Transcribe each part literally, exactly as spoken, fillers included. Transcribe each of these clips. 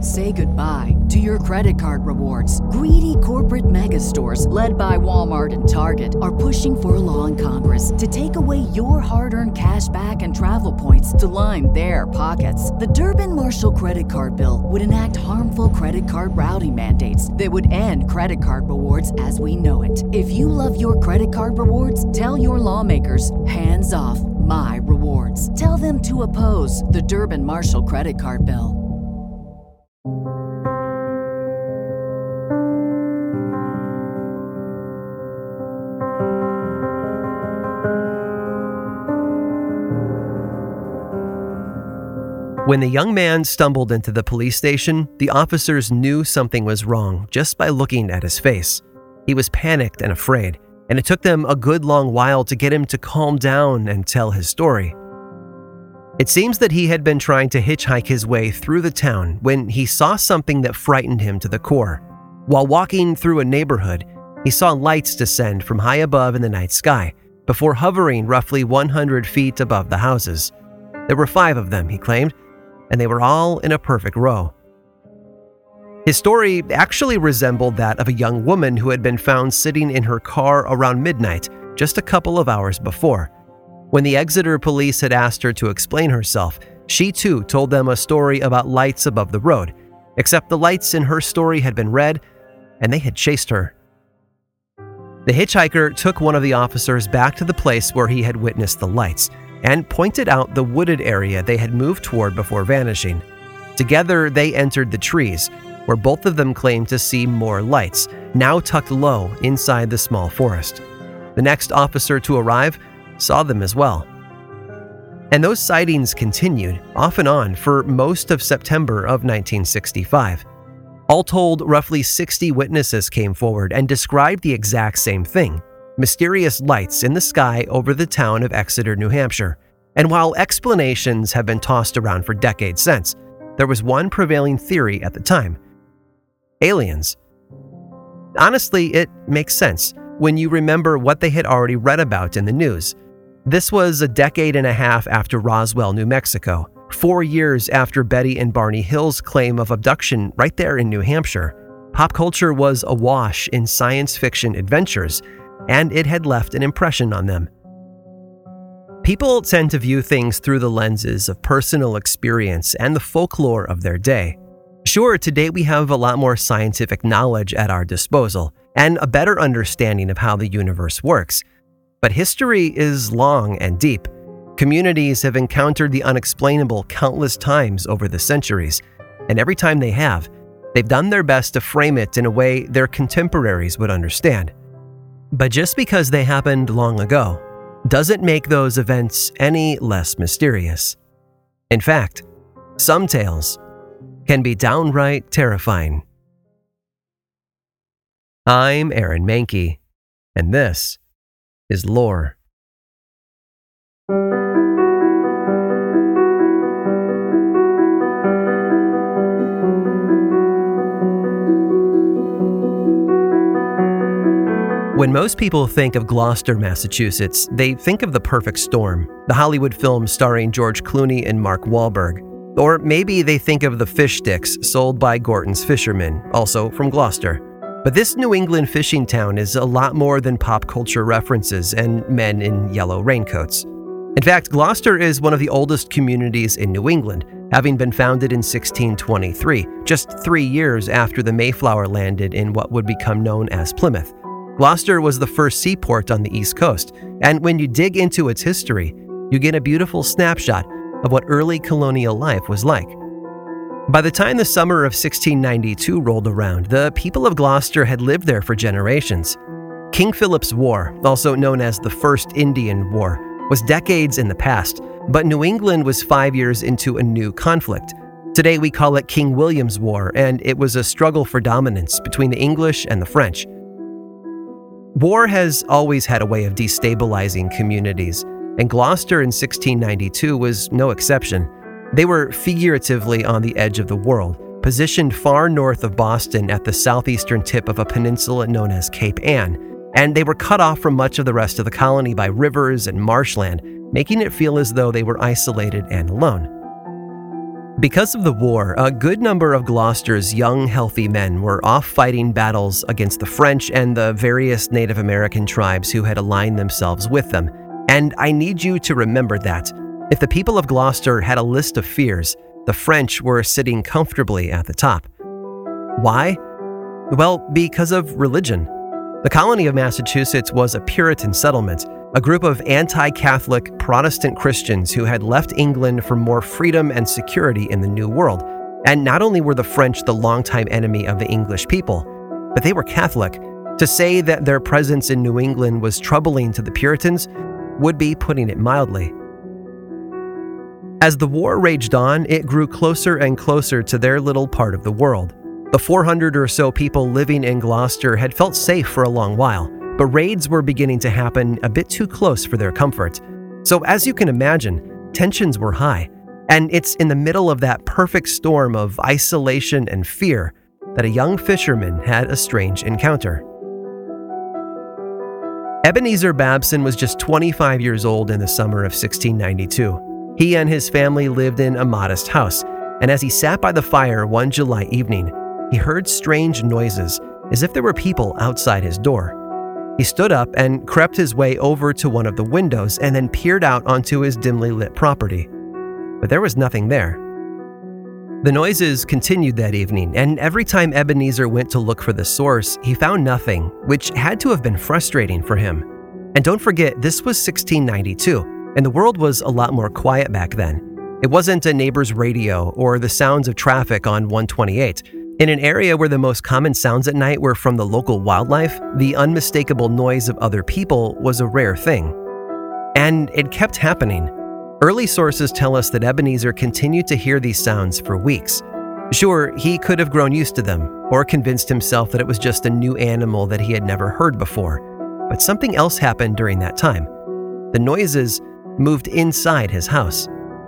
Say goodbye to your credit card rewards. Greedy corporate mega stores, led by Walmart and Target, are pushing for a law in Congress to take away your hard-earned cash back and travel points to line their pockets. The Durbin-Marshall credit card bill would enact harmful credit card routing mandates that would end credit card rewards as we know it. If you love your credit card rewards, tell your lawmakers, hands off my rewards. Tell them to oppose the Durbin-Marshall credit card bill. When the young man stumbled into the police station, the officers knew something was wrong just by looking at his face. He was panicked and afraid, and it took them a good long while to get him to calm down and tell his story. It seems that he had been trying to hitchhike his way through the town when he saw something that frightened him to the core. While walking through a neighborhood, he saw lights descend from high above in the night sky before hovering roughly one hundred feet above the houses. There were five of them, he claimed, and they were all in a perfect row. His story actually resembled that of a young woman who had been found sitting in her car around midnight just a couple of hours before. When the Exeter police had asked her to explain herself, she too told them a story about lights above the road, except the lights in her story had been red and they had chased her. The hitchhiker took one of the officers back to the place where he had witnessed the lights and pointed out the wooded area they had moved toward before vanishing. Together, they entered the trees, where both of them claimed to see more lights, now tucked low inside the small forest. The next officer to arrive saw them as well. And those sightings continued, off and on, for most of September of nineteen sixty-five. All told, roughly sixty witnesses came forward and described the exact same thing: mysterious lights in the sky over the town of Exeter, New Hampshire. And while explanations have been tossed around for decades since, there was one prevailing theory at the time: aliens. Honestly, it makes sense when you remember what they had already read about in the news. This was a decade and a half after Roswell, New Mexico, four years after Betty and Barney Hill's claim of abduction right there in New Hampshire. Pop culture was awash in science fiction adventures, and it had left an impression on them. People tend to view things through the lenses of personal experience and the folklore of their day. Sure, today we have a lot more scientific knowledge at our disposal and a better understanding of how the universe works. But history is long and deep. Communities have encountered the unexplainable countless times over the centuries, and every time they have, they've done their best to frame it in a way their contemporaries would understand. But just because they happened long ago doesn't make those events any less mysterious. In fact, some tales can be downright terrifying. I'm Aaron Mahnke, and this is Lore. When most people think of Gloucester, Massachusetts, they think of The Perfect Storm, the Hollywood film starring George Clooney and Mark Wahlberg. Or maybe they think of the fish sticks sold by Gorton's Fishermen, also from Gloucester. But this New England fishing town is a lot more than pop culture references and men in yellow raincoats. In fact, Gloucester is one of the oldest communities in New England, having been founded in sixteen twenty-three, just three years after the Mayflower landed in what would become known as Plymouth. Gloucester was the first seaport on the East Coast, and when you dig into its history, you get a beautiful snapshot of what early colonial life was like. By the time the summer of sixteen ninety-two rolled around, the people of Gloucester had lived there for generations. King Philip's War, also known as the First Indian War, was decades in the past, but New England was five years into a new conflict. Today we call it King William's War, and it was a struggle for dominance between the English and the French. War has always had a way of destabilizing communities, and Gloucester in sixteen ninety-two was no exception. They were figuratively on the edge of the world, positioned far north of Boston at the southeastern tip of a peninsula known as Cape Ann, and they were cut off from much of the rest of the colony by rivers and marshland, making it feel as though they were isolated and alone. Because of the war, a good number of Gloucester's young, healthy men were off fighting battles against the French and the various Native American tribes who had aligned themselves with them. And I need you to remember that. If the people of Gloucester had a list of fears, the French were sitting comfortably at the top. Why? Well, because of religion. The colony of Massachusetts was a Puritan settlement, a group of anti-Catholic Protestant Christians who had left England for more freedom and security in the New World. And not only were the French the longtime enemy of the English people, but they were Catholic. To say that their presence in New England was troubling to the Puritans would be putting it mildly. As the war raged on, it grew closer and closer to their little part of the world. The four hundred or so people living in Gloucester had felt safe for a long while, but raids were beginning to happen a bit too close for their comfort. So as you can imagine, tensions were high, and it's in the middle of that perfect storm of isolation and fear that a young fisherman had a strange encounter. Ebenezer Babson was just twenty-five years old in the summer of sixteen ninety-two. He and his family lived in a modest house, and as he sat by the fire one July evening, he heard strange noises, as if there were people outside his door. He stood up and crept his way over to one of the windows and then peered out onto his dimly lit property. But there was nothing there. The noises continued that evening, and every time Ebenezer went to look for the source, he found nothing, which had to have been frustrating for him. And don't forget, this was sixteen ninety-two. And the world was a lot more quiet back then. It wasn't a neighbor's radio or the sounds of traffic on one twenty-eight. In an area where the most common sounds at night were from the local wildlife, the unmistakable noise of other people was a rare thing. And it kept happening. Early sources tell us that Ebenezer continued to hear these sounds for weeks. Sure, he could have grown used to them or convinced himself that it was just a new animal that he had never heard before. But something else happened during that time. The noises moved inside his house.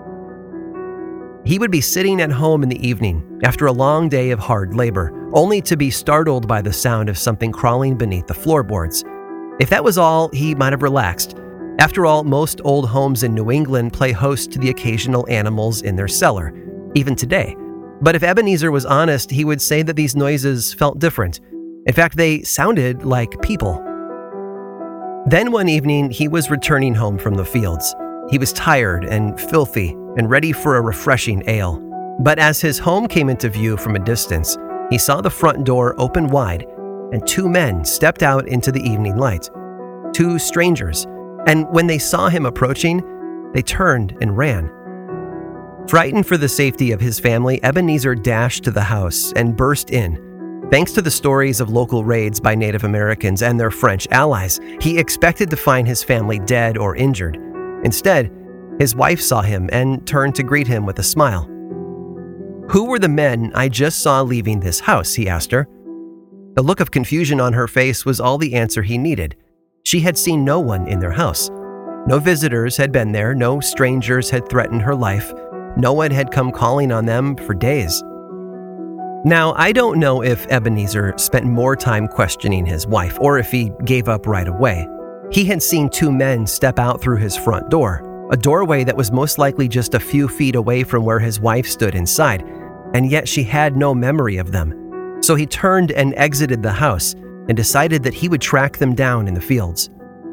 He would be sitting at home in the evening after a long day of hard labor, only to be startled by the sound of something crawling beneath the floorboards. If that was all, he might have relaxed. After all, most old homes in New England play host to the occasional animals in their cellar, even today. But if Ebenezer was honest, he would say that these noises felt different. In fact, they sounded like people. Then one evening, he was returning home from the fields. He was tired and filthy and ready for a refreshing ale. But as his home came into view from a distance, he saw the front door open wide and two men stepped out into the evening light. Two strangers. And when they saw him approaching, they turned and ran. Frightened for the safety of his family, Ebenezer dashed to the house and burst in. Thanks to the stories of local raids by Native Americans and their French allies, he expected to find his family dead or injured. Instead, his wife saw him and turned to greet him with a smile. "Who were the men I just saw leaving this house?" he asked her. The look of confusion on her face was all the answer he needed. She had seen no one in their house. No visitors had been there, no strangers had threatened her life, no one had come calling on them for days. Now, I don't know if Ebenezer spent more time questioning his wife or if he gave up right away. He had seen two men step out through his front door, a doorway that was most likely just a few feet away from where his wife stood inside, and yet she had no memory of them. So he turned and exited the house and decided that he would track them down in the fields.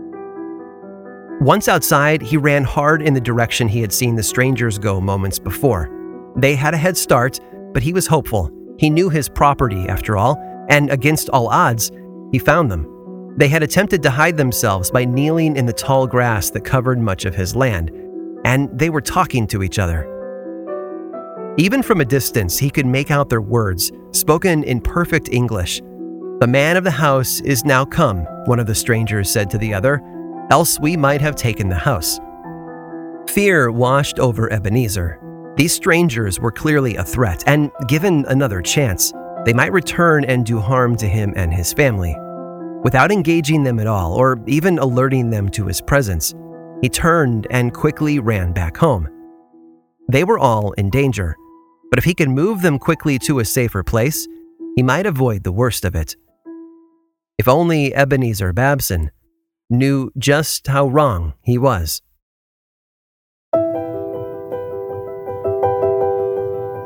Once outside, he ran hard in the direction he had seen the strangers go moments before. They had a head start, but he was hopeful. He knew his property, after all, and against all odds, he found them. They had attempted to hide themselves by kneeling in the tall grass that covered much of his land, and they were talking to each other. Even from a distance, he could make out their words, spoken in perfect English. "The man of the house is now come," one of the strangers said to the other, "else we might have taken the house." Fear washed over Ebenezer. These strangers were clearly a threat, and given another chance, they might return and do harm to him and his family. Without engaging them at all, or even alerting them to his presence, he turned and quickly ran back home. They were all in danger, but if he could move them quickly to a safer place, he might avoid the worst of it. If only Ebenezer Babson knew just how wrong he was.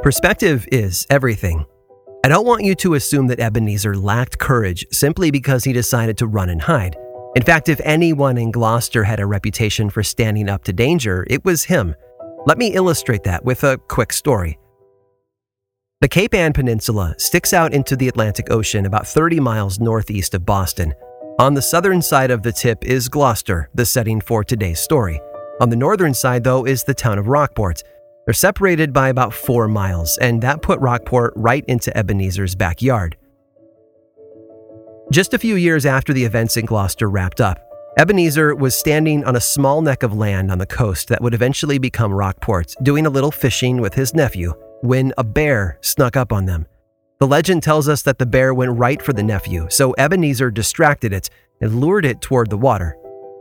Perspective is everything. I don't want you to assume that Ebenezer lacked courage simply because he decided to run and hide. In fact, if anyone in Gloucester had a reputation for standing up to danger, it was him. Let me illustrate that with a quick story. The Cape Ann Peninsula sticks out into the Atlantic Ocean about thirty miles northeast of Boston. On the southern side of the tip is Gloucester, the setting for today's story. On the northern side, though, is the town of Rockport. They're separated by about four miles, and that put Rockport right into Ebenezer's backyard. Just a few years after the events in Gloucester wrapped up, Ebenezer was standing on a small neck of land on the coast that would eventually become Rockport, doing a little fishing with his nephew, when a bear snuck up on them. The legend tells us that the bear went right for the nephew, so Ebenezer distracted it and lured it toward the water.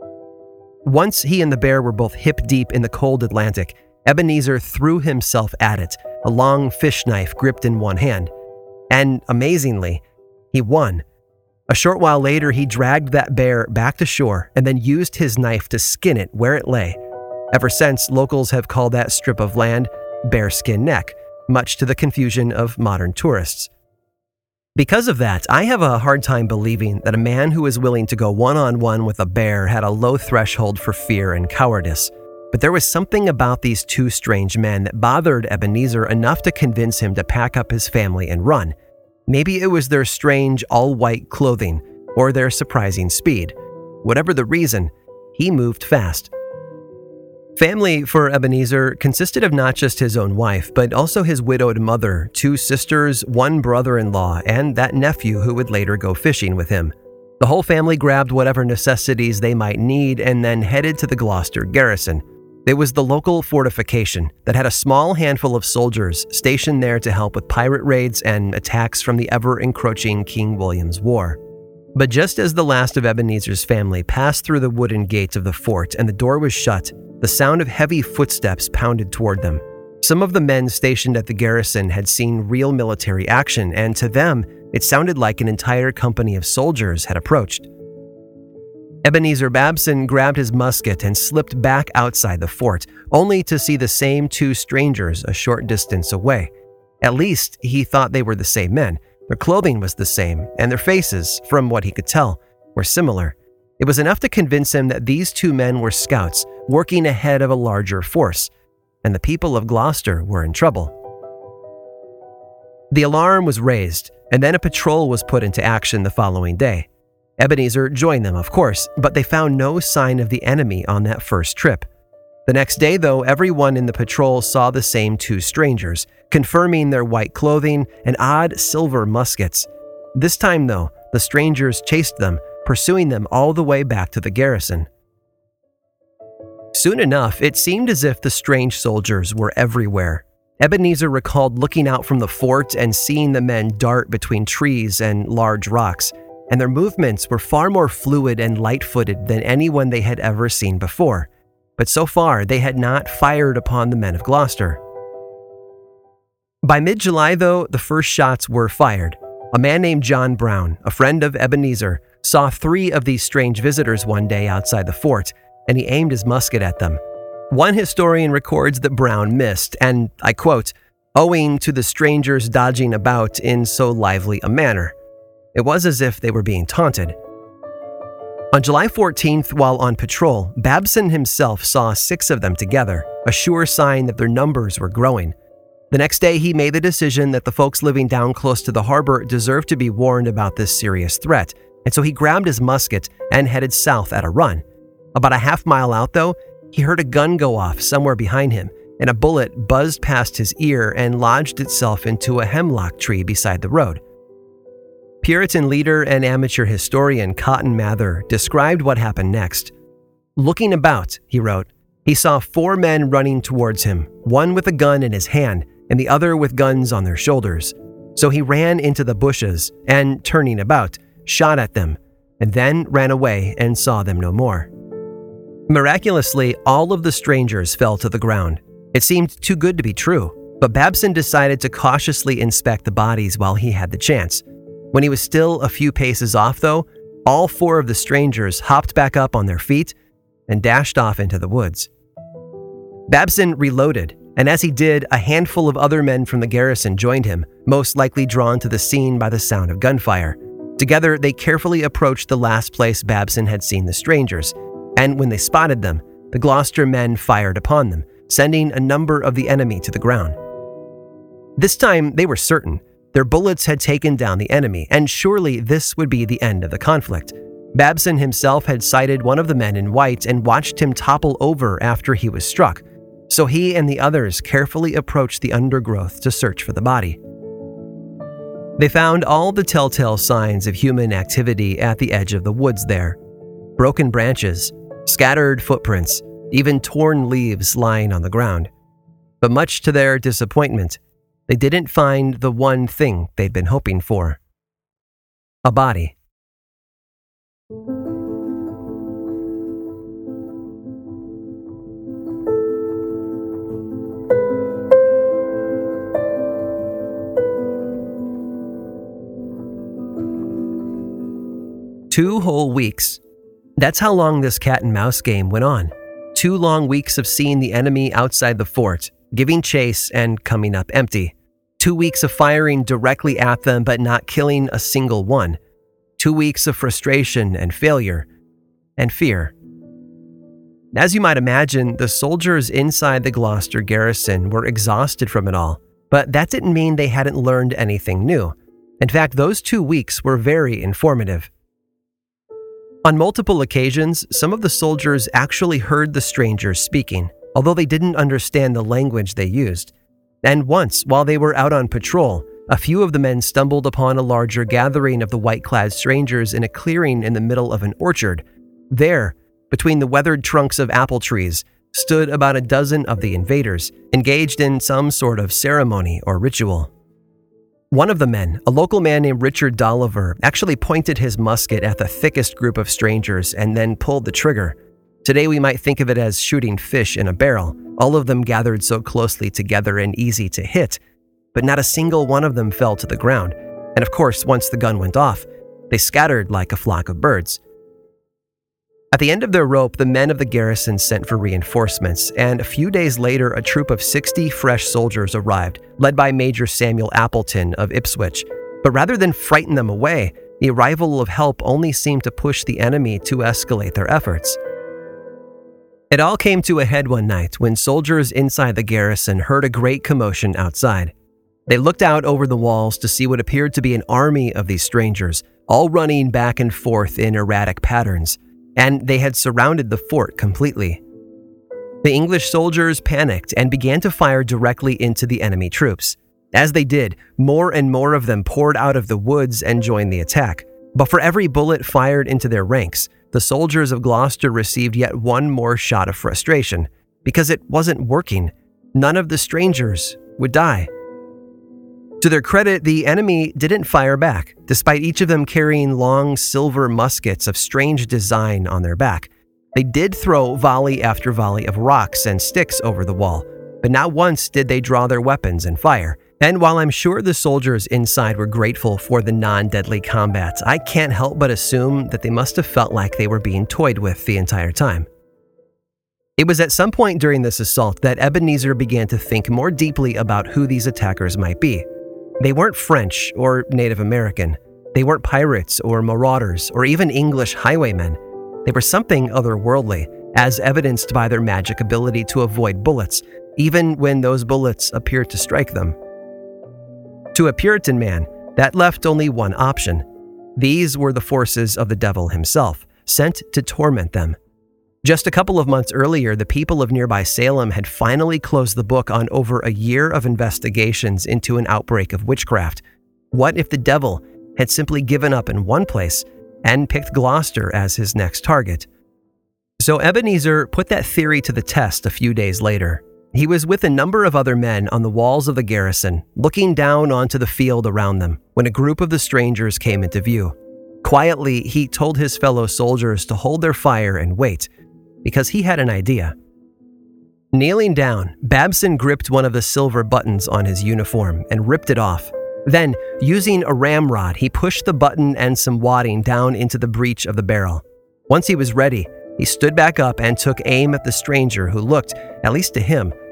Once he and the bear were both hip-deep in the cold Atlantic, Ebenezer threw himself at it, a long fish knife gripped in one hand. And amazingly, he won. A short while later, he dragged that bear back to shore and then used his knife to skin it where it lay. Ever since, locals have called that strip of land Bearskin Neck, much to the confusion of modern tourists. Because of that, I have a hard time believing that a man who was willing to go one-on-one with a bear had a low threshold for fear and cowardice. But there was something about these two strange men that bothered Ebenezer enough to convince him to pack up his family and run. Maybe it was their strange all-white clothing or their surprising speed. Whatever the reason, he moved fast. Family for Ebenezer consisted of not just his own wife, but also his widowed mother, two sisters, one brother-in-law, and that nephew who would later go fishing with him. The whole family grabbed whatever necessities they might need and then headed to the Gloucester garrison. It was the local fortification that had a small handful of soldiers stationed there to help with pirate raids and attacks from the ever-encroaching King William's War. But just as the last of Ebenezer's family passed through the wooden gates of the fort and the door was shut, the sound of heavy footsteps pounded toward them. Some of the men stationed at the garrison had seen real military action, and to them, it sounded like an entire company of soldiers had approached. Ebenezer Babson grabbed his musket and slipped back outside the fort, only to see the same two strangers a short distance away. At least, he thought they were the same men. Their clothing was the same, and their faces, from what he could tell, were similar. It was enough to convince him that these two men were scouts working ahead of a larger force, and the people of Gloucester were in trouble. The alarm was raised, and then a patrol was put into action the following day. Ebenezer joined them, of course, but they found no sign of the enemy on that first trip. The next day, though, everyone in the patrol saw the same two strangers, confirming their white clothing and odd silver muskets. This time, though, the strangers chased them, pursuing them all the way back to the garrison. Soon enough, it seemed as if the strange soldiers were everywhere. Ebenezer recalled looking out from the fort and seeing the men dart between trees and large rocks, and their movements were far more fluid and light-footed than anyone they had ever seen before. But so far, they had not fired upon the men of Gloucester. By mid-July, though, the first shots were fired. A man named John Brown, a friend of Ebenezer, saw three of these strange visitors one day outside the fort, and he aimed his musket at them. One historian records that Brown missed, and, I quote, owing to the strangers dodging about in so lively a manner. It was as if they were being taunted. On July fourteenth, while on patrol, Babson himself saw six of them together, a sure sign that their numbers were growing. The next day, he made the decision that the folks living down close to the harbor deserved to be warned about this serious threat, and so he grabbed his musket and headed south at a run. About a half mile out, though, he heard a gun go off somewhere behind him, and a bullet buzzed past his ear and lodged itself into a hemlock tree beside the road. Puritan leader and amateur historian Cotton Mather described what happened next. Looking about, he wrote, he saw four men running towards him, one with a gun in his hand and the other with guns on their shoulders. So he ran into the bushes and, turning about, shot at them, and then ran away and saw them no more. Miraculously, all of the strangers fell to the ground. It seemed too good to be true, but Babson decided to cautiously inspect the bodies while he had the chance. When he was still a few paces off, though, all four of the strangers hopped back up on their feet and dashed off into the woods. Babson reloaded and as he did, a handful of other men from the garrison joined him, most likely drawn to the scene by the sound of gunfire. Together, they carefully approached the last place Babson had seen the strangers, and when they spotted them, the Gloucester men fired upon them, sending a number of the enemy to the ground. This time, they were certain. Their bullets had taken down the enemy, and surely this would be the end of the conflict. Babson himself had sighted one of the men in white and watched him topple over after he was struck, so he and the others carefully approached the undergrowth to search for the body. They found all the telltale signs of human activity at the edge of the woods there. Broken branches, scattered footprints, even torn leaves lying on the ground. But much to their disappointment, they didn't find the one thing they'd been hoping for: a body. Two whole weeks. That's how long this cat and mouse game went on. Two long weeks of seeing the enemy outside the fort, giving chase and coming up empty. Two weeks of firing directly at them but not killing a single one. Two weeks of frustration and failure and fear. As you might imagine, the soldiers inside the Gloucester garrison were exhausted from it all, but that didn't mean they hadn't learned anything new. In fact, those two weeks were very informative. On multiple occasions, some of the soldiers actually heard the strangers speaking, although they didn't understand the language they used. And once, while they were out on patrol, a few of the men stumbled upon a larger gathering of the white-clad strangers in a clearing in the middle of an orchard. There, between the weathered trunks of apple trees, stood about a dozen of the invaders, engaged in some sort of ceremony or ritual. One of the men, a local man named Richard Dolliver, actually pointed his musket at the thickest group of strangers and then pulled the trigger. Today we might think of it as shooting fish in a barrel, all of them gathered so closely together and easy to hit, but not a single one of them fell to the ground. And of course, once the gun went off, they scattered like a flock of birds. At the end of their rope, the men of the garrison sent for reinforcements, and a few days later, a troop of sixty fresh soldiers arrived, led by Major Samuel Appleton of Ipswich. But rather than frighten them away, the arrival of help only seemed to push the enemy to escalate their efforts. It all came to a head one night when soldiers inside the garrison heard a great commotion outside. They looked out over the walls to see what appeared to be an army of these strangers, all running back and forth in erratic patterns. And they had surrounded the fort completely. The English soldiers panicked and began to fire directly into the enemy troops. As they did, more and more of them poured out of the woods and joined the attack. But for every bullet fired into their ranks, the soldiers of Gloucester received yet one more shot of frustration. Because it wasn't working, none of the strangers would die. To their credit, the enemy didn't fire back, despite each of them carrying long silver muskets of strange design on their back. They did throw volley after volley of rocks and sticks over the wall, but not once did they draw their weapons and fire. And while I'm sure the soldiers inside were grateful for the non-deadly combat, I can't help but assume that they must have felt like they were being toyed with the entire time. It was at some point during this assault that Ebenezer began to think more deeply about who these attackers might be. They weren't French or Native American. They weren't pirates or marauders or even English highwaymen. They were something otherworldly, as evidenced by their magic ability to avoid bullets, even when those bullets appeared to strike them. To a Puritan man, that left only one option. These were the forces of the devil himself, sent to torment them. Just a couple of months earlier, the people of nearby Salem had finally closed the book on over a year of investigations into an outbreak of witchcraft. What if the devil had simply given up in one place and picked Gloucester as his next target? So Ebenezer put that theory to the test a few days later. He was with a number of other men on the walls of the garrison, looking down onto the field around them, when a group of the strangers came into view. Quietly, he told his fellow soldiers to hold their fire and wait, because he had an idea. Kneeling down, Babson gripped one of the silver buttons on his uniform and ripped it off. Then, using a ramrod, he pushed the button and some wadding down into the breech of the barrel. Once he was ready, he stood back up and took aim at the stranger who looked, at least to him,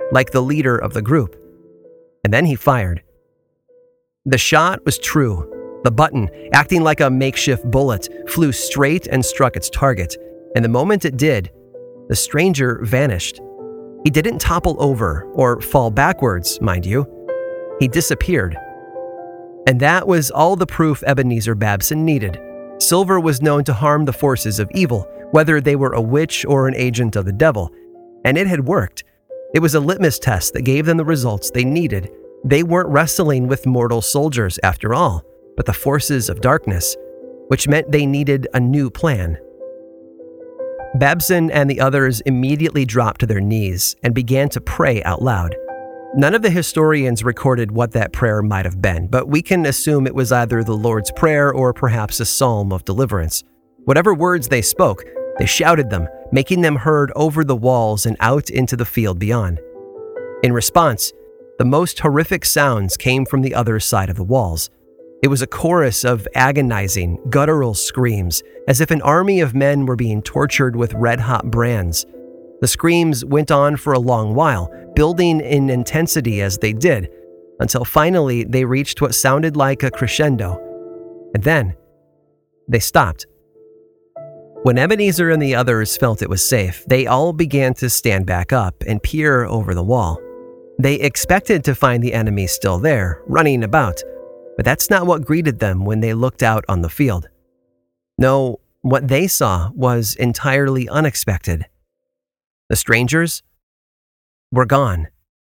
like the leader of the group. And then he fired. The shot was true. The button, acting like a makeshift bullet, flew straight and struck its target, and the moment it did, the stranger vanished. He didn't topple over or fall backwards, mind you. He disappeared. And that was all the proof Ebenezer Babson needed. Silver was known to harm the forces of evil, whether they were a witch or an agent of the devil, and it had worked. It was a litmus test that gave them the results they needed. They weren't wrestling with mortal soldiers after all, but the forces of darkness, which meant they needed a new plan. Babson and the others immediately dropped to their knees and began to pray out loud. None of the historians recorded what that prayer might have been, but we can assume it was either the Lord's Prayer or perhaps a psalm of deliverance. Whatever words they spoke, they shouted them, making them heard over the walls and out into the field beyond. In response, the most horrific sounds came from the other side of the walls. It was a chorus of agonizing, guttural screams, as if an army of men were being tortured with red-hot brands. The screams went on for a long while, building in intensity as they did, until finally they reached what sounded like a crescendo. And then, they stopped. When Ebenezer and the others felt it was safe, they all began to stand back up and peer over the wall. They expected to find the enemy still there, running about, but that's not what greeted them when they looked out on the field. No, what they saw was entirely unexpected. The strangers were gone.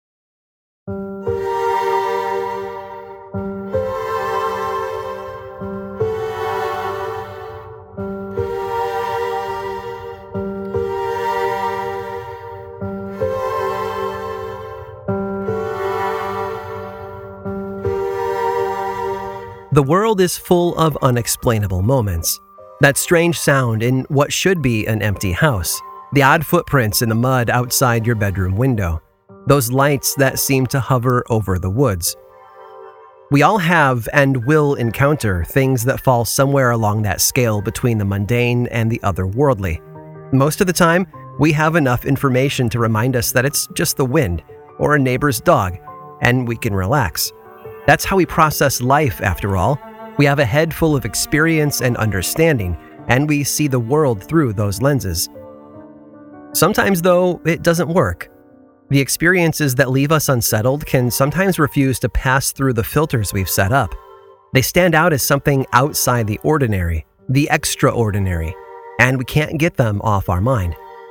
The world is full of unexplainable moments. That strange sound in what should be an empty house. The odd footprints in the mud outside your bedroom window. Those lights that seem to hover over the woods. We all have and will encounter things that fall somewhere along that scale between the mundane and the otherworldly. Most of the time, we have enough information to remind us that it's just the wind or a neighbor's dog, and we can relax. That's how we process life, after all. We have a head full of experience and understanding, and we see the world through those lenses. Sometimes, though, it doesn't work. The experiences that leave us unsettled can sometimes refuse to pass through the filters we've set up. They stand out as something outside the ordinary, the extraordinary, and we can't get them off our mind.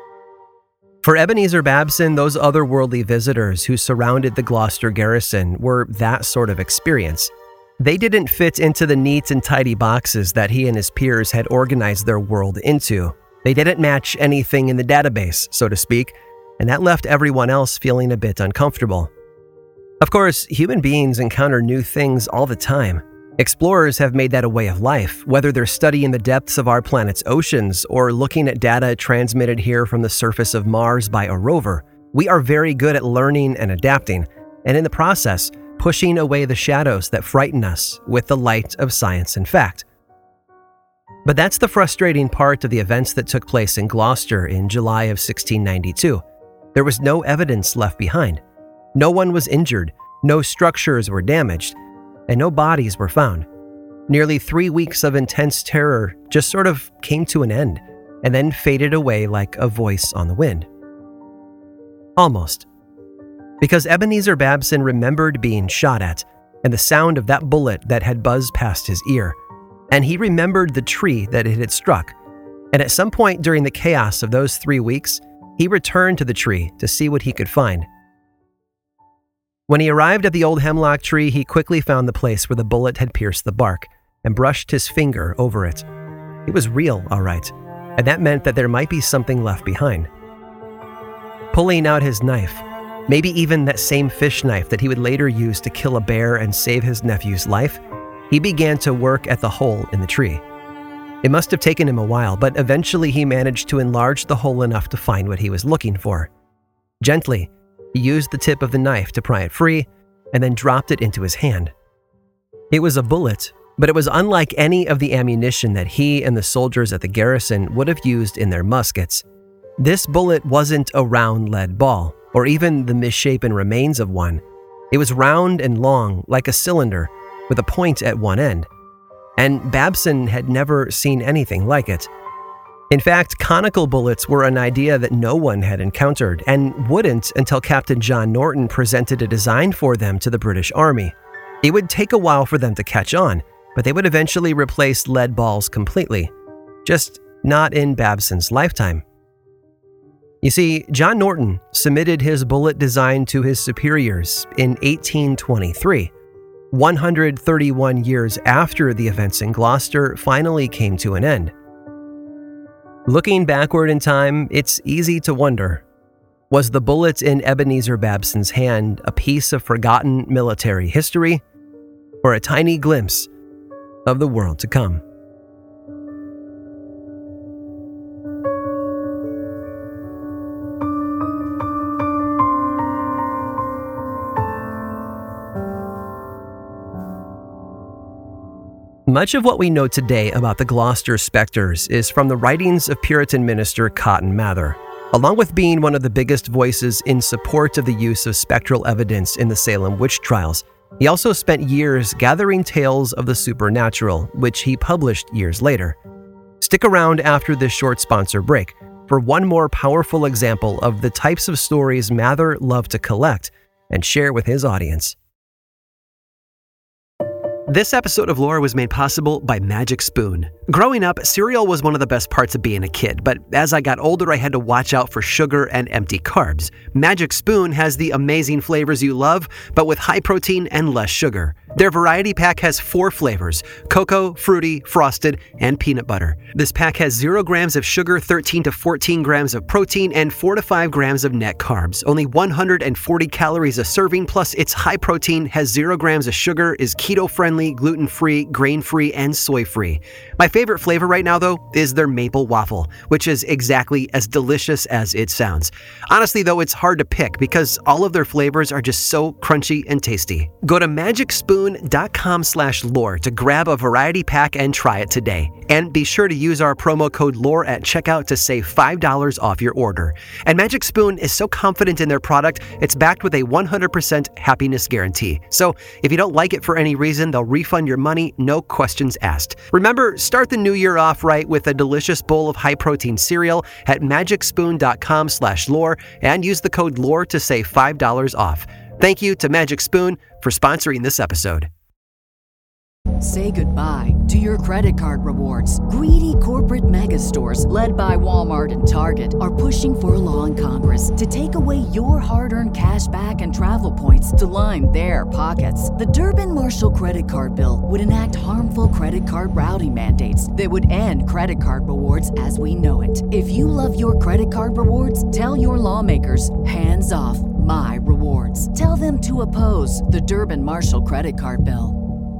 For Ebenezer Babson, those otherworldly visitors who surrounded the Gloucester garrison were that sort of experience. They didn't fit into the neat and tidy boxes that he and his peers had organized their world into. They didn't match anything in the database, so to speak, and that left everyone else feeling a bit uncomfortable. Of course, human beings encounter new things all the time. Explorers have made that a way of life, whether they're studying the depths of our planet's oceans or looking at data transmitted here from the surface of Mars by a rover. We are very good at learning and adapting, and in the process, pushing away the shadows that frighten us with the light of science and fact. But that's the frustrating part of the events that took place in Gloucester in July of sixteen ninety-two. There was no evidence left behind. No one was injured, no structures were damaged, and no bodies were found. Nearly three weeks of intense terror just sort of came to an end, and then faded away like a voice on the wind. Almost. Because Ebenezer Babson remembered being shot at, and the sound of that bullet that had buzzed past his ear, and he remembered the tree that it had struck, and at some point during the chaos of those three weeks, he returned to the tree to see what he could find. When he arrived at the old hemlock tree, he quickly found the place where the bullet had pierced the bark and brushed his finger over it. It was real, all right, and that meant that there might be something left behind. Pulling out his knife, maybe even that same fish knife that he would later use to kill a bear and save his nephew's life, he began to work at the hole in the tree. It must have taken him a while, but eventually he managed to enlarge the hole enough to find what he was looking for. Gently, he used the tip of the knife to pry it free, and then dropped it into his hand. It was a bullet, but it was unlike any of the ammunition that he and the soldiers at the garrison would have used in their muskets. This bullet wasn't a round lead ball. or even the misshapen remains of one. It was round and long, like a cylinder, with a point at one end. And Babson had never seen anything like it. In fact, conical bullets were an idea that no one had encountered, and wouldn't until Captain John Norton presented a design for them to the British Army. It would take a while for them to catch on, but they would eventually replace lead balls completely. Just not in Babson's lifetime. You see, John Norton submitted his bullet design to his superiors in eighteen twenty-three, one hundred thirty-one years after the events in Gloucester finally came to an end. Looking backward in time, it's easy to wonder, was the bullet in Ebenezer Babson's hand a piece of forgotten military history, or a tiny glimpse of the world to come? Much of what we know today about the Gloucester specters is from the writings of Puritan minister Cotton Mather. Along with being one of the biggest voices in support of the use of spectral evidence in the Salem witch trials, he also spent years gathering tales of the supernatural, which he published years later. Stick around after this short sponsor break for one more powerful example of the types of stories Mather loved to collect and share with his audience. This episode of Lore was made possible by Magic Spoon. Growing up, cereal was one of the best parts of being a kid, but as I got older, I had to watch out for sugar and empty carbs. Magic Spoon has the amazing flavors you love, but with high protein and less sugar. Their variety pack has four flavors: cocoa, fruity, frosted, and peanut butter. This pack has zero grams of sugar, thirteen to fourteen grams of protein, and four to five grams of net carbs. Only one hundred forty calories a serving, plus it's high protein, has zero grams of sugar, is keto-friendly, gluten-free, grain-free, and soy-free. My favorite flavor right now, though, is their maple waffle, which is exactly as delicious as it sounds. Honestly, though, it's hard to pick because all of their flavors are just so crunchy and tasty. Go to magic spoon dot com slash lore to grab a variety pack and try it today. And be sure to use our promo code LORE at checkout to save five dollars off your order. And Magic Spoon is so confident in their product, it's backed with a one hundred percent happiness guarantee. So if you don't like it for any reason, they'll refund your money, no questions asked. Remember, start the new year off right with a delicious bowl of high-protein cereal at magic spoon dot com slash lore and use the code LORE to save five dollars off. Thank you to Magic Spoon for sponsoring this episode. Say goodbye to your credit card rewards. Greedy corporate mega stores, led by Walmart and Target, are pushing for a law in Congress to take away your hard-earned cash back and travel points to line their pockets. The Durbin-Marshall credit card bill would enact harmful credit card routing mandates that would end credit card rewards as we know it. If you love your credit card rewards, tell your lawmakers, hands off my rewards. Tell them to oppose the Durbin-Marshall credit card bill.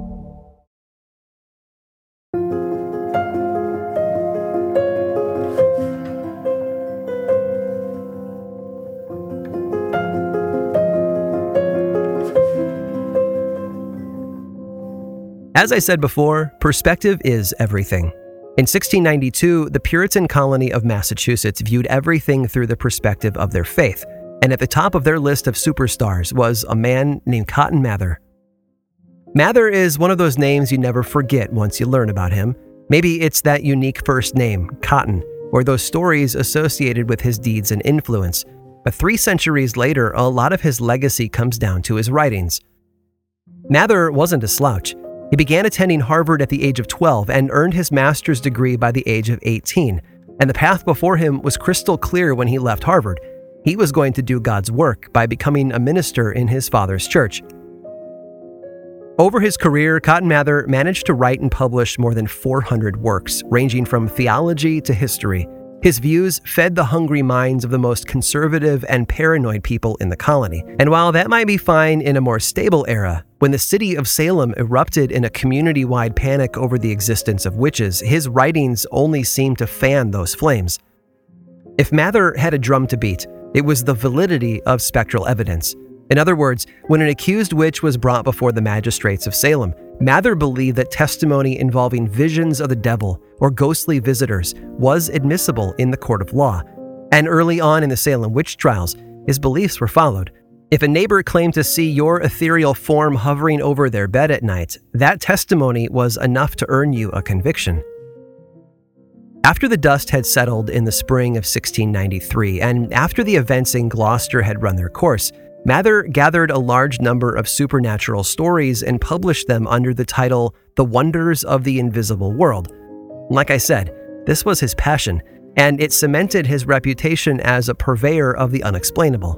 As I said before, perspective is everything. In sixteen ninety-two, the Puritan colony of Massachusetts viewed everything through the perspective of their faith, and at the top of their list of superstars was a man named Cotton Mather. Mather is one of those names you never forget once you learn about him. Maybe it's that unique first name, Cotton, or those stories associated with his deeds and influence. But three centuries later, a lot of his legacy comes down to his writings. Mather wasn't a slouch. He began attending Harvard at the age of twelve and earned his master's degree by the age of eighteen. And the path before him was crystal clear when he left Harvard. He was going to do God's work by becoming a minister in his father's church. Over his career, Cotton Mather managed to write and publish more than four hundred works, ranging from theology to history. His views fed the hungry minds of the most conservative and paranoid people in the colony. And while that might be fine in a more stable era, when the city of Salem erupted in a community-wide panic over the existence of witches, his writings only seemed to fan those flames. If Mather had a drum to beat, it was the validity of spectral evidence. In other words, when an accused witch was brought before the magistrates of Salem, Mather believed that testimony involving visions of the devil or ghostly visitors was admissible in the court of law. And early on in the Salem witch trials, his beliefs were followed. If a neighbor claimed to see your ethereal form hovering over their bed at night, that testimony was enough to earn you a conviction. After the dust had settled in the spring of sixteen ninety-three, and after the events in Gloucester had run their course, Mather gathered a large number of supernatural stories and published them under the title The Wonders of the Invisible World. Like I said, this was his passion, and it cemented his reputation as a purveyor of the unexplainable.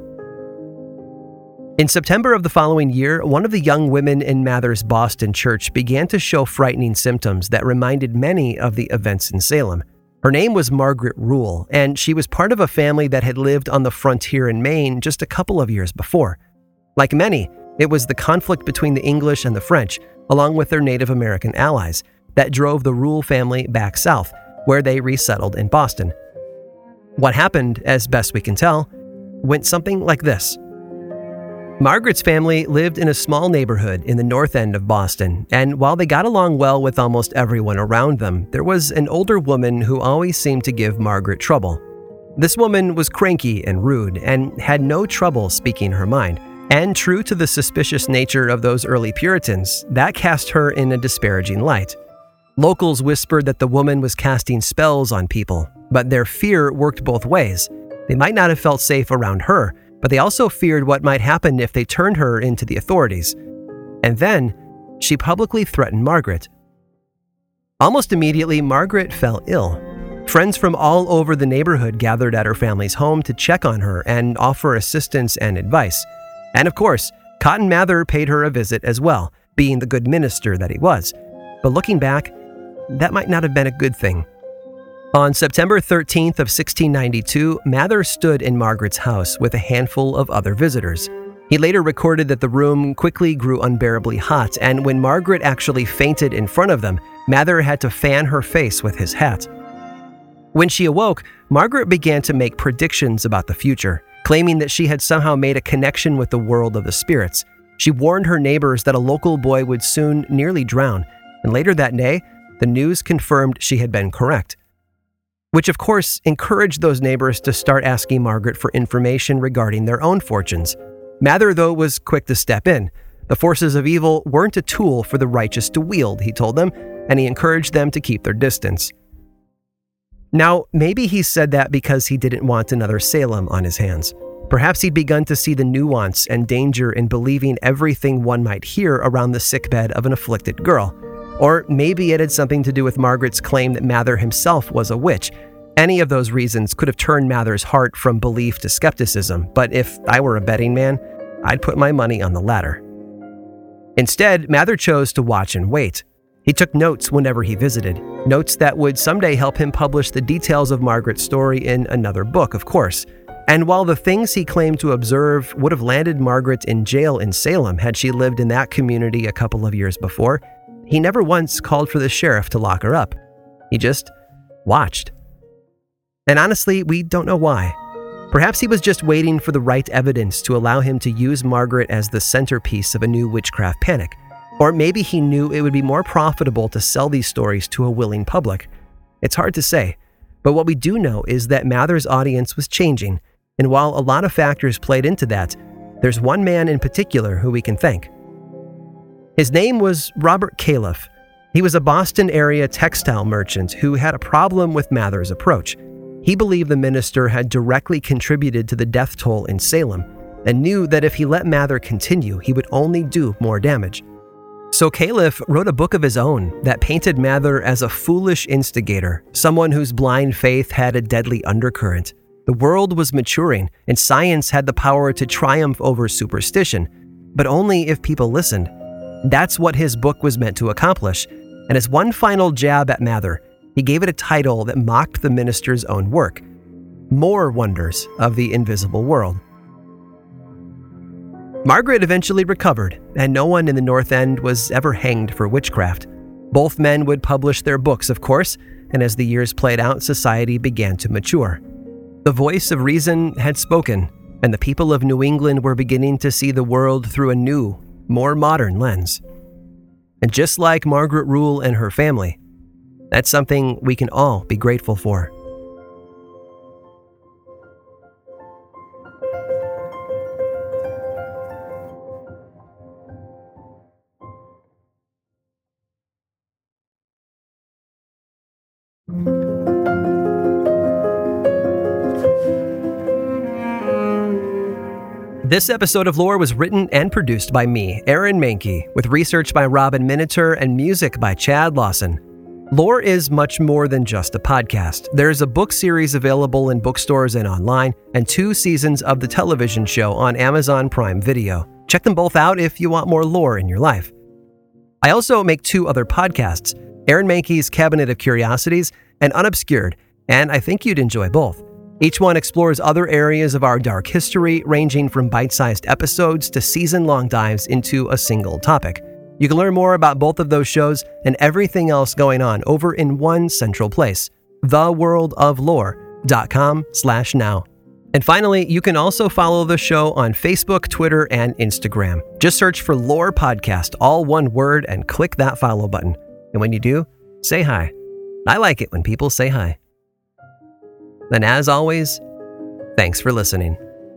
In September of the following year, one of the young women in Mather's Boston church began to show frightening symptoms that reminded many of the events in Salem. Her name was Margaret Rule, and she was part of a family that had lived on the frontier in Maine just a couple of years before. Like many, it was the conflict between the English and the French, along with their Native American allies, that drove the Rule family back south, where they resettled in Boston. What happened, as best we can tell, went something like this. Margaret's family lived in a small neighborhood in the north end of Boston, and while they got along well with almost everyone around them, there was an older woman who always seemed to give Margaret trouble. This woman was cranky and rude and had no trouble speaking her mind, and true to the suspicious nature of those early Puritans, that cast her in a disparaging light. Locals whispered that the woman was casting spells on people, but their fear worked both ways. They might not have felt safe around her, but they also feared what might happen if they turned her into the authorities. And then, she publicly threatened Margaret. Almost immediately, Margaret fell ill. Friends from all over the neighborhood gathered at her family's home to check on her and offer assistance and advice. And of course, Cotton Mather paid her a visit as well, being the good minister that he was. But looking back, that might not have been a good thing. On September thirteenth of sixteen ninety-two, Mather stood in Margaret's house with a handful of other visitors. He later recorded that the room quickly grew unbearably hot, and when Margaret actually fainted in front of them, Mather had to fan her face with his hat. When she awoke, Margaret began to make predictions about the future, claiming that she had somehow made a connection with the world of the spirits. She warned her neighbors that a local boy would soon nearly drown, and later that day, the news confirmed she had been correct. Which of course encouraged those neighbors to start asking Margaret for information regarding their own fortunes. Mather, though, was quick to step in. The forces of evil weren't a tool for the righteous to wield, he told them, and he encouraged them to keep their distance. Now, maybe he said that because he didn't want another Salem on his hands. Perhaps he'd begun to see the nuance and danger in believing everything one might hear around the sickbed of an afflicted girl. Or maybe it had something to do with Margaret's claim that Mather himself was a witch. Any of those reasons could have turned Mather's heart from belief to skepticism, but if I were a betting man, I'd put my money on the latter. Instead, Mather chose to watch and wait. He took notes whenever he visited, notes that would someday help him publish the details of Margaret's story in another book, of course. And while the things he claimed to observe would have landed Margaret in jail in Salem had she lived in that community a couple of years before, he never once called for the sheriff to lock her up. He just watched. And honestly, we don't know why. Perhaps he was just waiting for the right evidence to allow him to use Margaret as the centerpiece of a new witchcraft panic. Or maybe he knew it would be more profitable to sell these stories to a willing public. It's hard to say, but what we do know is that Mather's audience was changing, and while a lot of factors played into that, there's one man in particular who we can thank. His name was Robert Califf. He was a Boston area textile merchant who had a problem with Mather's approach. He believed the minister had directly contributed to the death toll in Salem and knew that if he let Mather continue, he would only do more damage. So Califf wrote a book of his own that painted Mather as a foolish instigator, someone whose blind faith had a deadly undercurrent. The world was maturing, and science had the power to triumph over superstition, but only if people listened. That's what his book was meant to accomplish, and as one final jab at Mather, he gave it a title that mocked the minister's own work, More Wonders of the Invisible World. Margaret eventually recovered, and no one in the North End was ever hanged for witchcraft. Both men would publish their books, of course, and as the years played out, society began to mature. The voice of reason had spoken, and the people of New England were beginning to see the world through a new, more modern lens. And just like Margaret Rule and her family, that's something we can all be grateful for. This episode of Lore was written and produced by me, Aaron Mahnke, with research by Robin Miniter and music by Chad Lawson. Lore is much more than just a podcast. There's a book series available in bookstores and online, and two seasons of the television show on Amazon Prime Video. Check them both out if you want more lore in your life. I also make two other podcasts, Aaron Mahnke's Cabinet of Curiosities and Unobscured, and I think you'd enjoy both. Each one explores other areas of our dark history, ranging from bite-sized episodes to season-long dives into a single topic. You can learn more about both of those shows and everything else going on over in one central place, the world of lore dot com slash now. And finally, you can also follow the show on Facebook, Twitter, and Instagram. Just search for Lore Podcast, all one word, and click that follow button. And when you do, say hi. I like it when people say hi. Then as always, thanks for listening.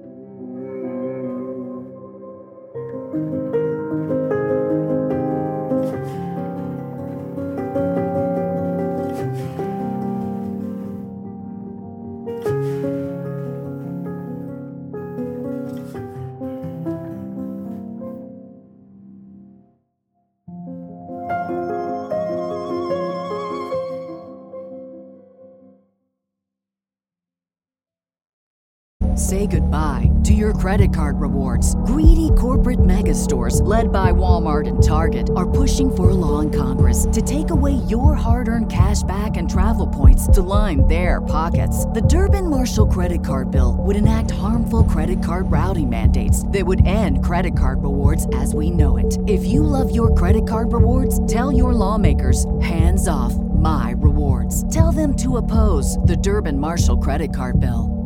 Say goodbye to your credit card rewards. Greedy corporate mega stores, led by Walmart and Target, are pushing for a law in Congress to take away your hard-earned cash back and travel points to line their pockets. The Durbin-Marshall credit card bill would enact harmful credit card routing mandates that would end credit card rewards as we know it. If you love your credit card rewards, tell your lawmakers, hands off my rewards. Tell them to oppose the Durbin-Marshall credit card bill.